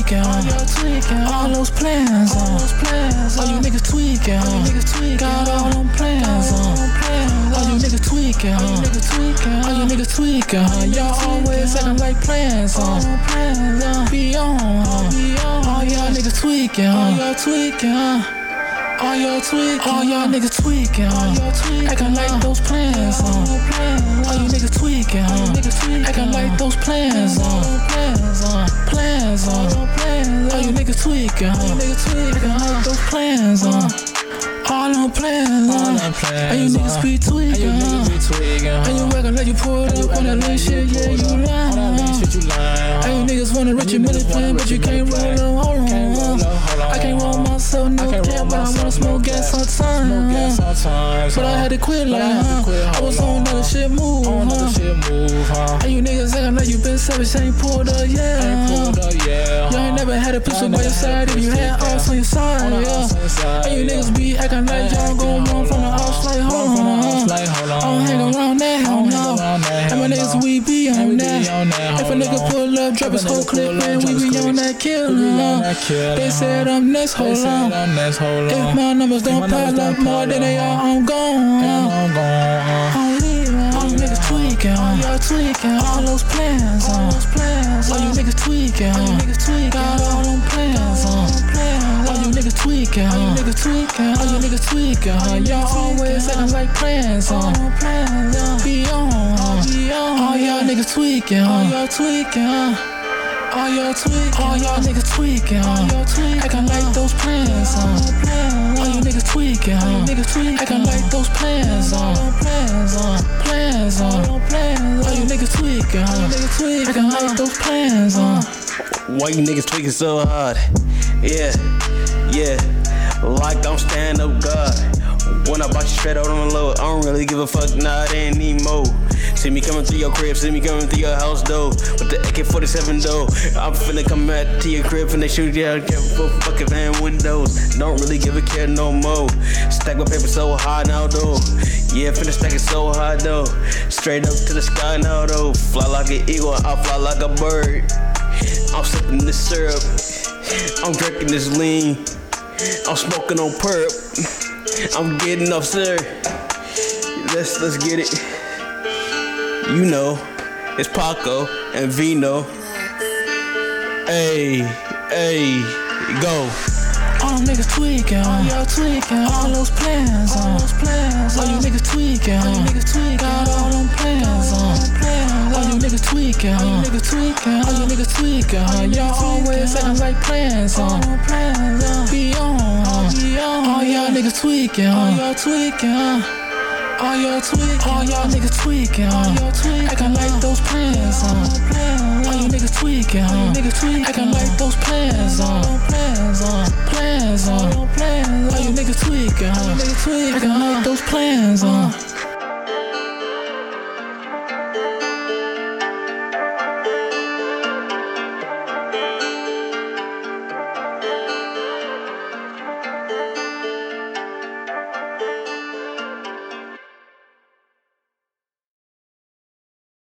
tweaking, all those plans, all you niggas tweaking, got all them plans, all you niggas tweaking, all you niggas tweaking, y'all always acting like plans, be on, all y'all niggas tweaking, all y'all tweaking. All y'all niggas tweaking, acting like those plans, all you niggas tweaking, acting like those plans, plans, all you niggas tweaking, acting like those plans, all them plans, all you niggas be tweaking, and you acting like you pulled up on that lame shit, yeah, you lying, and you niggas wanna rich your money plan, but you can't roll them, hold on. I can't roll myself, no cap, but I wanna smoke gas all the time. But I had to quit like, I was on another shit move, And you niggas acting like you been savage, ain't pulled up, yeah. You ain't never had a pistol by your side if you had us on your side, yeah. And you niggas be acting like y'all gon' run from the house like, hold on. I don't hang around that, hell no. And my niggas, we be on that. If a nigga pull up, drop his whole clip, man, we be on that kill. They said I'm next, hold on. If my numbers don't pile up more than they are, I'm gone. I'm leaving. All you niggas tweaking, all y'all tweaking, all those plans, all you niggas tweaking, got all them plans, all you niggas tweaking, all you niggas tweaking, y'all always acting like plans, be on, all y'all niggas tweaking, all y'all tweaking. All y'all niggas tweaking, acting like those plans, all you niggas tweaking, acting like those plans, plans, all you niggas tweaking, acting like those plans, Why you niggas tweaking so hard? Yeah, like I'm stand-up God. When I bought you straight out on the low, I don't really give a fuck, not anymore. See me coming through your crib, see me coming through your house though, with the AK-47 though. I'm finna come out to your crib and they shoot you out for fucking van windows. Don't really give a care no more. Stack my paper so high now though. Yeah, finna stack it so high though. Straight up to the sky now though. Fly like an eagle, I fly like a bird. I'm sipping this syrup, I'm drinking this lean, I'm smoking on perp, I'm getting off sir. Let's get it. You know, it's Paco and Vino. Hey, go. All them niggas tweaking, all y'all tweaking, all those plans, all you niggas tweaking, got all them plans, all you niggas tweaking, all you niggas tweaking, y'all always acting like plans, be on, all y'all niggas tweaking, all y'all tweaking. All y'all niggas tweaking, acting like those plans, all you niggas tweaking, acting like those plans, plans, all you niggas tweaking, acting like those plans,